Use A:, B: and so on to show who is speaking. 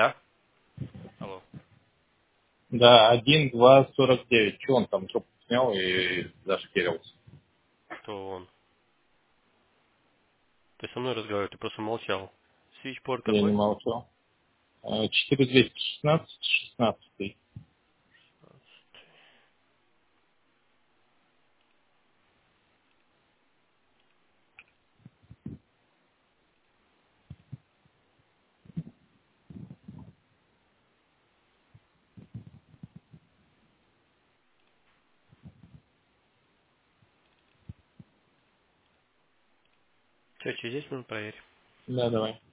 A: Да? Алло.
B: Да, 1, 2, 49. Че он там трубку снял и зашкерился?
A: Кто он? Ты со мной разговаривал, ты просто молчал. Свичборд
B: Я не
A: какой?
B: молчал. 4216, 16.
A: Че, через 10 минут проверь.
B: Да, давай.